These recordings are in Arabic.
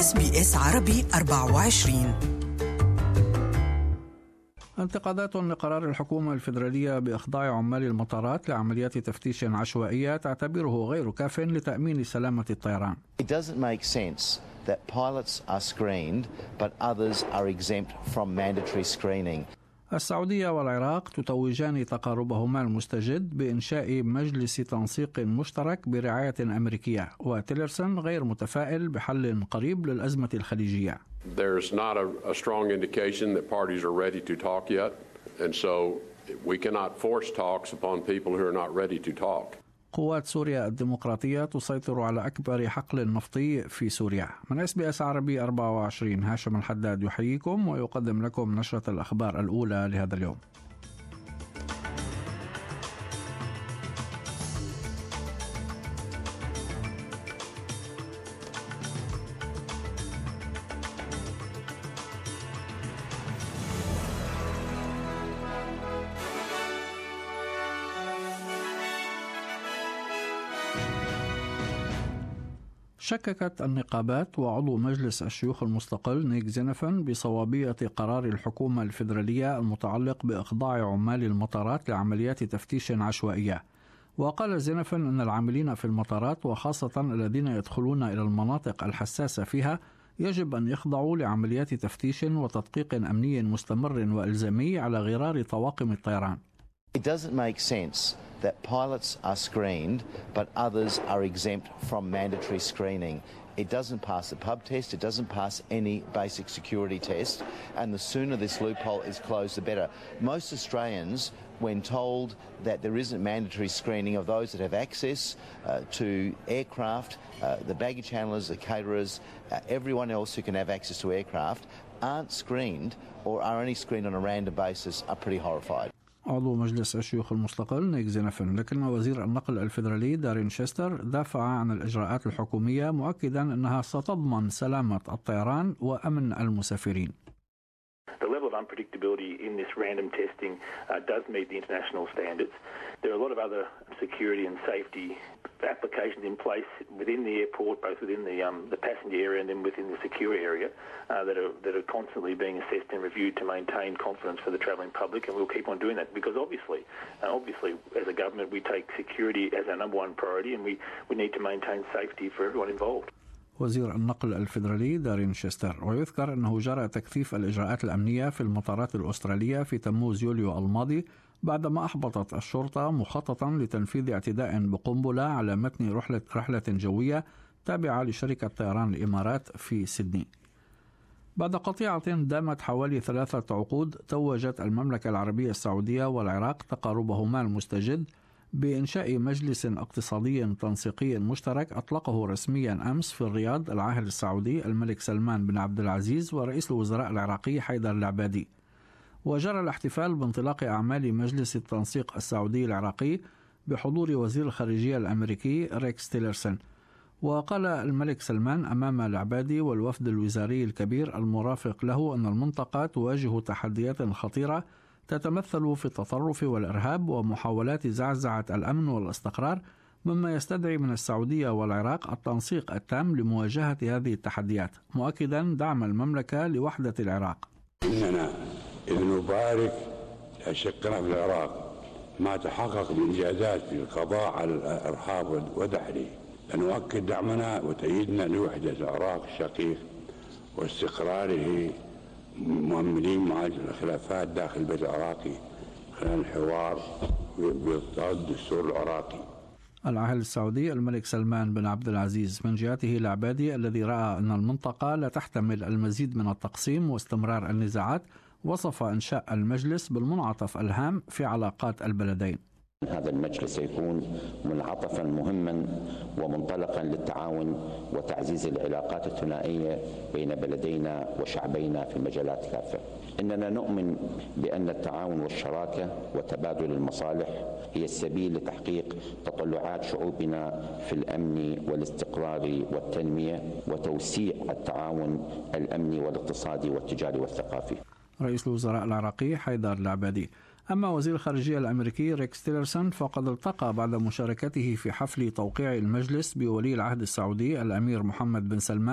SBS عربي 24. انتقادات لقرار الحكومة الفيدرالية بإخضاع عمال المطارات لعمليات تفتيش عشوائية تعتبره غير كاف لتأمين سلامة الطيران. It doesn't make sense that pilots are screened but others are exempt from mandatory screening. السعودية والعراق تتوجان تقاربهما المستجد بإنشاء مجلس تنسيق مشترك برعاية أمريكية، وتيلرسون غير متفائل بحل قريب للأزمة الخليجية. There's not a strong indication that parties are ready to talk yet, and so we cannot force talks upon people who are not ready to talk. قوات سوريا الديمقراطية تسيطر على أكبر حقل نفطي في سوريا. من SBS عربي 24 هاشم الحداد يحييكم ويقدم لكم نشرة الأخبار الأولى لهذا اليوم. شككت النقابات وعضو مجلس الشيوخ المستقل نيك زينفن بصوابية قرار الحكومة الفيدرالية المتعلق بإخضاع عمال المطارات لعمليات تفتيش عشوائية. وقال زينفن أن العاملين في المطارات وخاصة الذين يدخلون إلى المناطق الحساسة فيها يجب أن يخضعوا لعمليات تفتيش وتدقيق أمني مستمر وإلزامي على غرار طواقم الطيران. It doesn't make sense that pilots are screened but others are exempt from mandatory screening. It doesn't pass the pub test, it doesn't pass any basic security test, and the sooner this loophole is closed the better. Most Australians, when told that there isn't mandatory screening of those that have access to aircraft, the baggage handlers, the caterers, everyone else who can have access to aircraft, aren't screened or are only screened on a random basis, are pretty horrified. عضو مجلس الشيوخ المستقل نيك زينفن، لكن وزير النقل الفيدرالي دارين شيستر دافع عن الإجراءات الحكومية مؤكدا أنها ستضمن سلامة الطيران وأمن المسافرين. The level of unpredictability in this random testing does meet the international standards. There are a lot of other security and safety applications in place within the airport, both within the passenger area and then within the secure area, that are constantly being assessed and reviewed to maintain confidence for the travelling public, and we'll keep on doing that because obviously, as a government, we take security as our number one priority, and we need to maintain safety for everyone involved. وزير النقل الفيدرالي دارين شيستر. ويذكر أنه جرى تكثيف الإجراءات الأمنية في المطارات الأسترالية في تموز يوليو الماضي بعدما أحبطت الشرطة مخططا لتنفيذ اعتداء بقنبلة على متن رحلة جوية تابعة لشركة طيران الإمارات في سيدني. بعد قطيعة دامت حوالي 3 عقود، توجت المملكة العربية السعودية والعراق تقاربهما المستجد بإنشاء مجلس اقتصادي تنسيقي مشترك أطلقه رسميا أمس في الرياض العاهل السعودي الملك سلمان بن عبد العزيز ورئيس الوزراء العراقي حيدر العبادي. وجرى الاحتفال بانطلاق أعمال مجلس التنسيق السعودي العراقي بحضور وزير الخارجية الأمريكي ريكس تيلرسون. وقال الملك سلمان أمام العبادي والوفد الوزاري الكبير المرافق له أن المنطقة تواجه تحديات خطيرة تتمثل في التطرف والإرهاب ومحاولات زعزعة الأمن والاستقرار، مما يستدعي من السعودية والعراق التنسيق التام لمواجهة هذه التحديات، مؤكدا دعم المملكة لوحدة العراق. إننا إذ نبارك أشقنا في العراق ما تحقق من إنجازات في القضاء على الإرهاب ودحره، لنؤكد دعمنا وتأييدنا لوحدة العراق الشقيق واستقراره، مؤمنين مع الخلافات داخل البيت العراقي خلال الحوار بإطار الدستور العراقي. العاهل السعودي الملك سلمان بن عبد العزيز من جهته العبادي الذي رأى أن المنطقة لا تحتمل المزيد من التقسيم واستمرار النزاعات، وصف إنشاء المجلس بالمنعطف الهام في علاقات البلدين. هذا المجلس سيكون منعطفا مهما ومنطلقا للتعاون وتعزيز العلاقات الثنائية بين بلدينا وشعبينا في المجالات كافة. إننا نؤمن بأن التعاون والشراكة وتبادل المصالح هي السبيل لتحقيق تطلعات شعوبنا في الأمن والاستقرار والتنمية وتوسيع التعاون الأمني والاقتصادي والتجاري والثقافي. رئيس الوزراء العراقي حيدر العبادي. أما وزير الخارجية الأمريكي ريكس تيلرسون فقد التقى بعد مشاركته في حفل توقيع المجلس بولي العهد السعودي الأمير محمد بن سلمان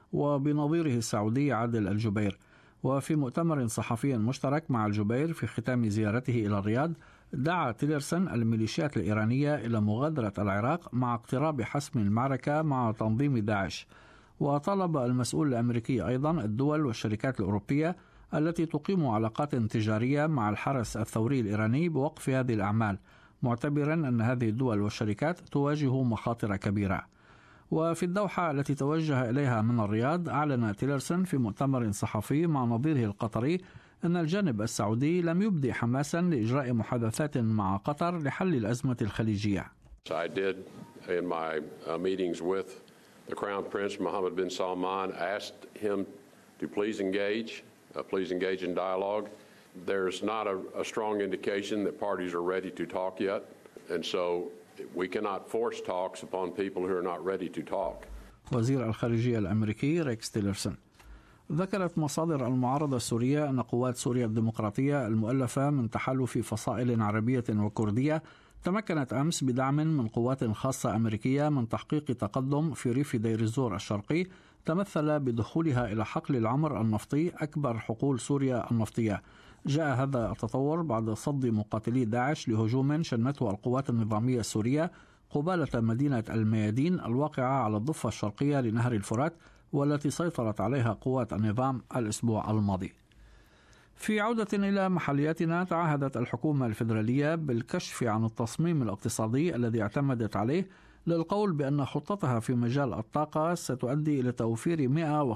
وبنظيره السعودي عادل الجبير. وفي مؤتمر صحفي مشترك مع الجبير في ختام زيارته إلى الرياض، دعا تيلرسون الميليشيات الإيرانية إلى مغادرة العراق مع اقتراب حسم المعركة مع تنظيم داعش. وطلب المسؤول الأمريكي أيضا الدول والشركات الأوروبية التي تقيم علاقات تجارية مع الحرس الثوري الإيراني بوقف هذه الأعمال، معتبرا أن هذه الدول والشركات تواجه مخاطر كبيرة. وفي الدوحة التي توجه إليها من الرياض، أعلن تيلرسون في مؤتمر صحفي مع نظيره القطري أن الجانب السعودي لم يبدي حماسا لإجراء محادثات مع قطر لحل الأزمة الخليجية. I did in my meetings with the Crown Prince Mohammed bin Salman, asked him to please engage in dialogue. There's not a strong indication that parties are ready to talk yet, and so we cannot force talks upon people who are not ready to talk. وزير الخارجية الأمريكي ريكس تيلرسون. ذكرت مصادر المعارضة السورية أن قوات سوريا الديمقراطية المؤلفة من تحالف فصائل عربية وكردية تمكنت أمس بدعم من قوات خاصة أمريكية من تحقيق تقدم في ريف دير الزور الشرقي، تمثل بدخولها إلى حقل العمر النفطي أكبر حقول سوريا النفطية. جاء هذا التطور بعد صد مقاتلي داعش لهجوم شنته القوات النظامية السورية قبالة مدينة الميادين الواقعة على الضفة الشرقية لنهر الفرات، والتي سيطرت عليها قوات النظام الأسبوع الماضي. في عودة إلى محلياتنا، تعهدت الحكومة الفيدرالية بالكشف عن التصميم الاقتصادي الذي اعتمدت عليه للقول بأن خطتها في مجال الطاقة ستؤدي إلى توفير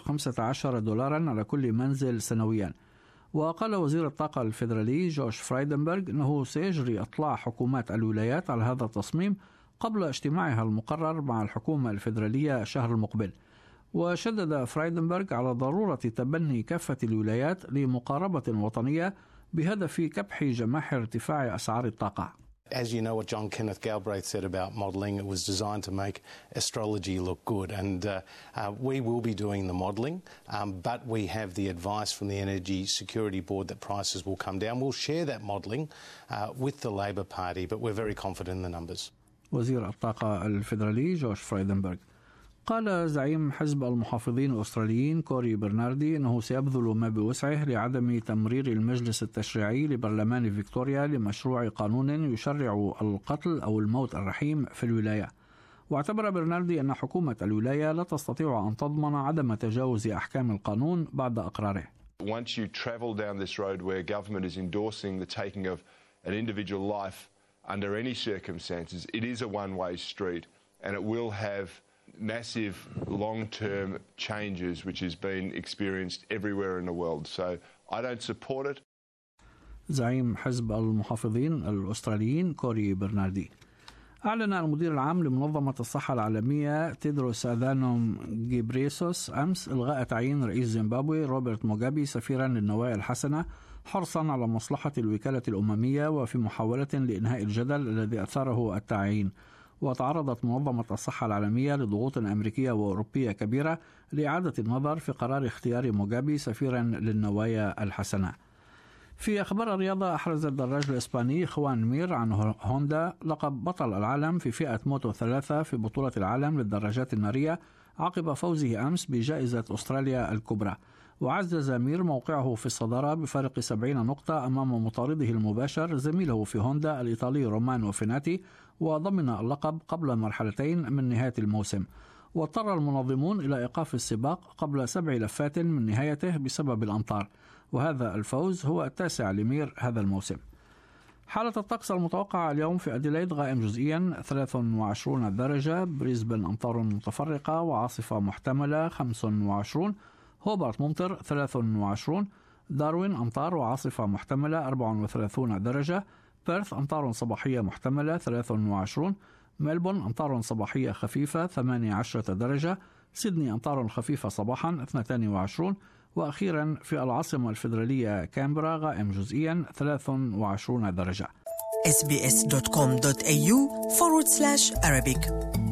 $115 على كل منزل سنويا. وقال وزير الطاقة الفيدرالي جوش فرايدنبرغ أنه سيجري إطلاع حكومات الولايات على هذا التصميم قبل اجتماعها المقرر مع الحكومة الفيدرالية الشهر المقبل. وشدد فرايدنبرغ على ضرورة تبني كافة الولايات لمقاربة وطنية بهدف كبح جماح ارتفاع أسعار الطاقة. As you know, what John Kenneth Galbraith said about modelling, it was designed to make astrology look good. And we will be doing the modelling, but we have the advice from the Energy Security Board that prices will come down. We'll share that modelling with the Labor Party, but we're very confident in the numbers. وزير الطاقة الفيدرالي جوش فرايدنبرغ. قال زعيم حزب المحافظين الأستراليين كوري برناردي أنه سيبذل ما بوسعه لعدم تمرير المجلس التشريعي لبرلمان فيكتوريا لمشروع قانون يشرع القتل أو الموت الرحيم في الولاية. واعتبر برناردي أن حكومة الولاية لا تستطيع أن تضمن عدم تجاوز أحكام القانون بعد أقراره. Once you travel down this road where government is endorsing the taking of an individual life under any circumstances, it is a one-way street and it will have massive long-term changes which has been experienced everywhere in the world. So I don't support it. زعيم حزب المحافظين الأستراليين كوري برناردي. أعلن المدير العام لمنظمة الصحة العالمية تيدروس أدانوم غيبريسوس أمس إلغاء تعيين رئيس زيمبابوي روبرت موغابي سفيرا للنوايا الحسنة، حرصا على مصلحة الوكالة الأممية وفي محاولة لإنهاء الجدل الذي أثاره التعيين. وتعرضت منظمة الصحة العالمية لضغوط أمريكية وأوروبية كبيرة لإعادة النظر في قرار اختيار موغابي سفيرا للنوايا الحسنة. في أخبار الرياضة، أحرز الدراج الإسباني خوان مير عن هوندا لقب بطل العالم في فئة موتو 3 في بطولة العالم للدراجات النارية عقب فوزه أمس بجائزة أستراليا الكبرى. وعزز مير موقعه في الصدارة بفارق 70 نقطة أمام مطارده المباشر زميله في هوندا الإيطالي رومانو فيناتي، وضمن اللقب قبل مرحلتين من نهاية الموسم. واضطر المنظمون إلى إيقاف السباق قبل 7 لفات من نهايته بسبب الأمطار، وهذا الفوز هو التاسع لمير هذا الموسم. حالة الطقس المتوقعة اليوم في أديلايد غائم جزئيا 23 درجة، بريسبن أمطار متفرقة وعاصفة محتملة 25، هوبارت ممطر 23، داروين أمطار وعاصفة محتملة 34 درجة، بيرث أمطار صباحية محتملة 23، ملبون أمطار صباحية خفيفة 18 درجة، سيدني أمطار خفيفة صباحا 22، وأخيرا في العاصمة الفيدرالية كامبرا غائم جزئيا 23 درجة. sbs.com.au/Arabic